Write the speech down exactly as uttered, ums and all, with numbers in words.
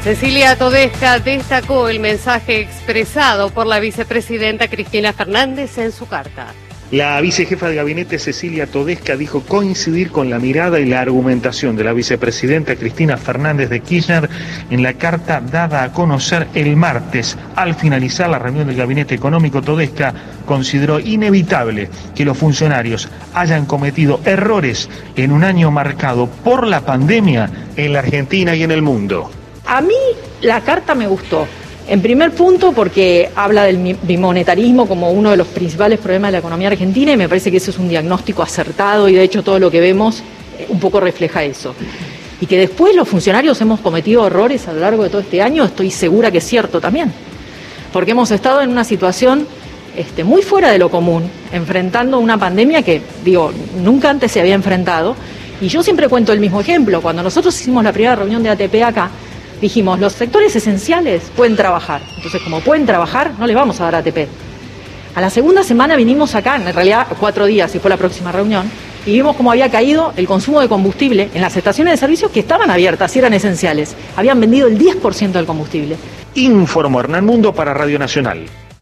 Cecilia Todesca destacó el mensaje expresado por la vicepresidenta Cristina Fernández en su carta. La vicejefa de gabinete Cecilia Todesca dijo coincidir con la mirada y la argumentación de la vicepresidenta Cristina Fernández de Kirchner en la carta dada a conocer el martes. Al finalizar la reunión del gabinete económico, Todesca consideró inevitable que los funcionarios hayan cometido errores en un año marcado por la pandemia en la Argentina y en el mundo. A mí la carta me gustó. En primer punto porque habla del bimonetarismo como uno de los principales problemas de la economía argentina y me parece que eso es un diagnóstico acertado y de hecho todo lo que vemos un poco refleja eso. Y que después los funcionarios hemos cometido errores a lo largo de todo este año, estoy segura que es cierto también. Porque hemos estado en una situación este, muy fuera de lo común, enfrentando una pandemia que, digo, nunca antes se había enfrentado. Y yo siempre cuento el mismo ejemplo. Cuando nosotros hicimos la primera reunión de A T P acá, dijimos, los sectores esenciales pueden trabajar. Entonces, como pueden trabajar, no les vamos a dar A T P. A la segunda semana vinimos acá, en realidad cuatro días, y fue la próxima reunión, y vimos cómo había caído el consumo de combustible en las estaciones de servicio que estaban abiertas y eran esenciales. Habían vendido el diez por ciento del combustible. Informó Hernán Mundo para Radio Nacional.